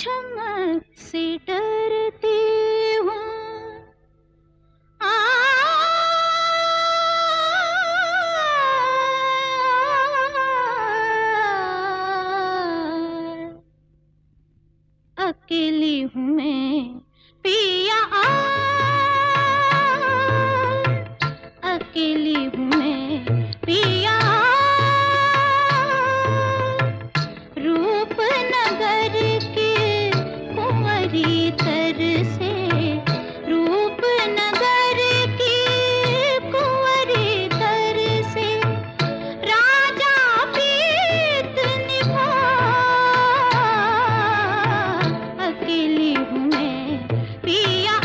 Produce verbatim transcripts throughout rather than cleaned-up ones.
चमक से डरती हूँ। आ, अकेली हूँ मैं पिया, आ, अकेली हूँ मैं पिया। रूपनगर के कुंवरी तर से, रूपनगर की कुंवरी तर से राजा प्रीत निभा। अकेली हूँ मैं पिया,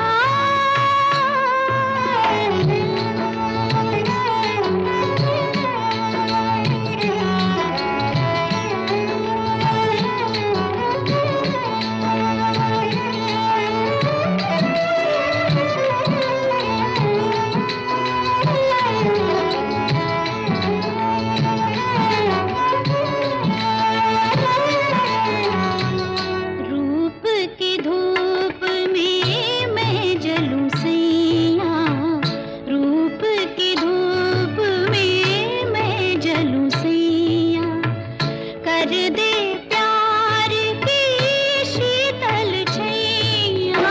कर दे प्यार की शीतल छैया।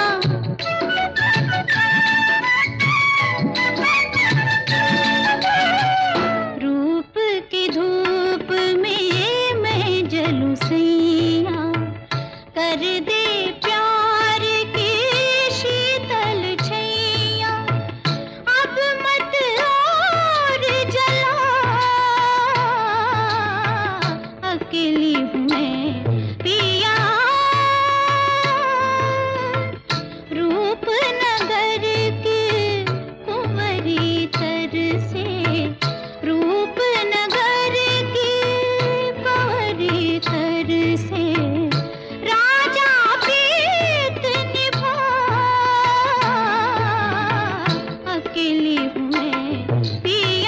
रूप की धूप में मैं जलूं सैया, कर दे प्यार की शीतल छैया। अब मत और जला, अकेली हूँ मैं पिया। रूपनगर की कुंवरी तर से, रूपनगर की कुंवरी तर से राजा प्रीत निभा। अकेली हूँ मैं पिया।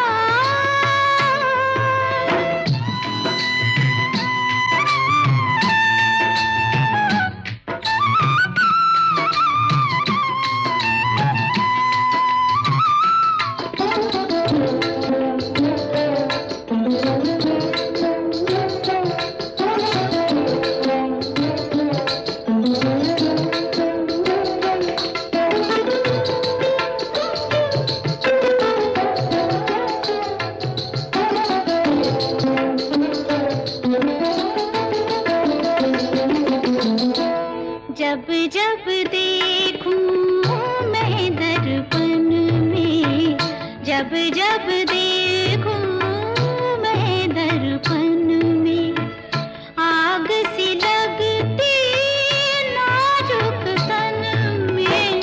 जब जब देखूं मैं दर्पण में, जब जब देखूं मैं दर्पण में, आग सी लगती नाजुक तन में।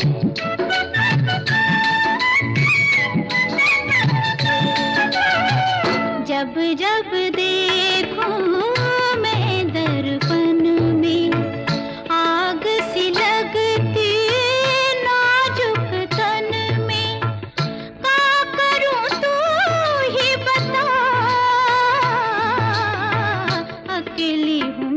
जब जब देखूं मैं दर्पण में, आग सी लगती नाजुक तन में। क्या करूं तू ही बता, अकेली हूँ